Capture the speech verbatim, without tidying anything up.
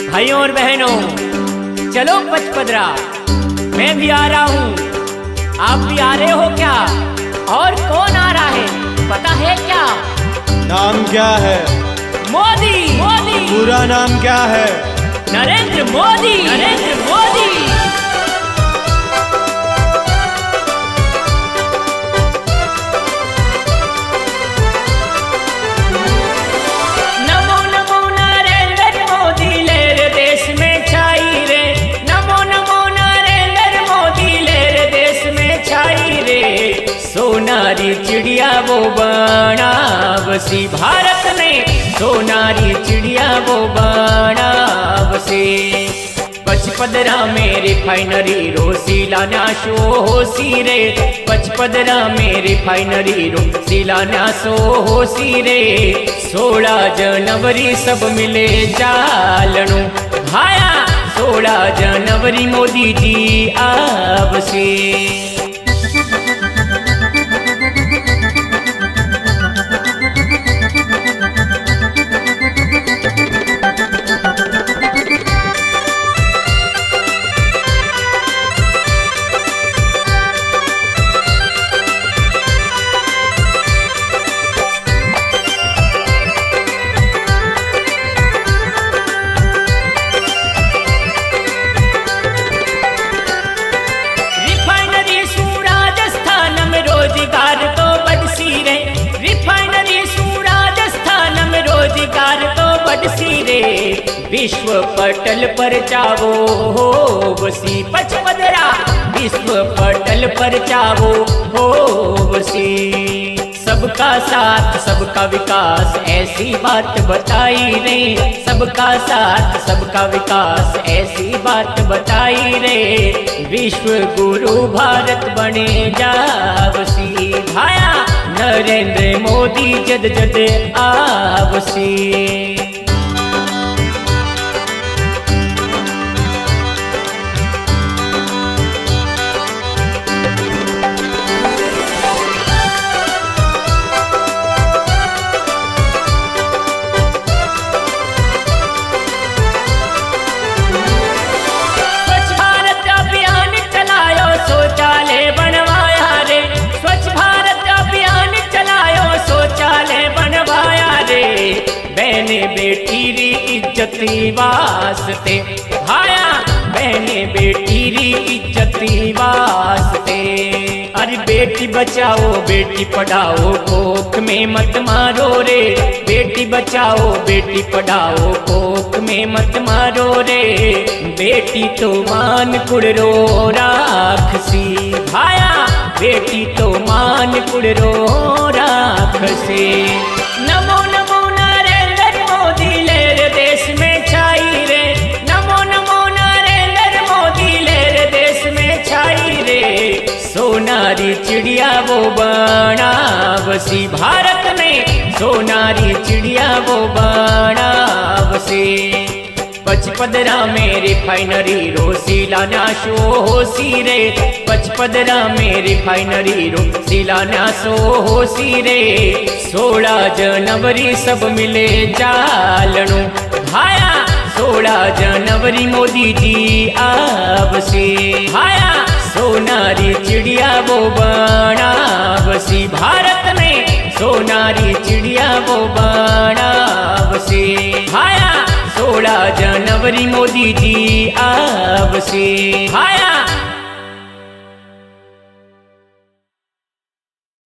भाइयों और बहनों, चलो पचपदरा, मैं भी आ रहा हूँ। आप भी आ रहे हो क्या? और कौन आ रहा है पता है क्या? नाम क्या है? मोदी। मोदी। पूरा नाम क्या है? नरेंद्र मोदी। नरेंद्र मोदी। नमो नमो नरेंद्र मोदी लेर देश में छाई रे। नमो नमो नरेंद्र मोदी लेर देश में छाई रे। सोनारी चिड़िया वो बनावसी भारत ने, सोनारी चिड़िया वो बनावसी। पचपदरा में रिफाइनरी रोसीला नाशो होसी रे। पचपदरा में रिफाइनरी रोसीला नाशो होसी रे। सोलह जनवरी सब मिले चालनु भाया, सोलह जनवरी मोदी जी आवसी। विश्व पटल पर चावो हो बसी पचपदरा, विश्व पटल पर चावो हो बसी। सबका साथ सबका विकास ऐसी बात बताई रे। सबका साथ सबका विकास ऐसी बात बताई रे। विश्व गुरु भारत बने जावसी भाया, नरेंद्र मोदी जद जद आवसी। बेटी री इज्जती वास्ते भाया, बहने बेटी री इज्जती वास्ते। अरे बेटी बचाओ बेटी पढ़ाओ, कोख में मत मारो रे। बेटी बचाओ बेटी पढ़ाओ, कोख में मत मारो रे। बेटी तो मान कुड़रो राखसी भाया, बेटी तो मान कुड़रो राखसी। नमो नमो देश में छाई रे। नमो नमो नरेंद्र मोदी लेर देश में छाई रे। सोनारी चिड़िया वो बनावसी भारत ने, सोनारी चिड़िया वो बनावसी। पचपदरा में रिफाइनरी रोसीला नाशो होसी रे। पचपदरा में रिफाइनरी रोसीला नाशो होसी रे। सोलह जनवरी सब मिले चालनु भाया, सोलह जनवरी मोदी जी आवसी भाया, सोनारी चिड़िया वो बनावसी भारत ने, सोनारी चिड़िया वो बनावसी भाया, सोलह जनवरी मोदी जी आवसी भाया।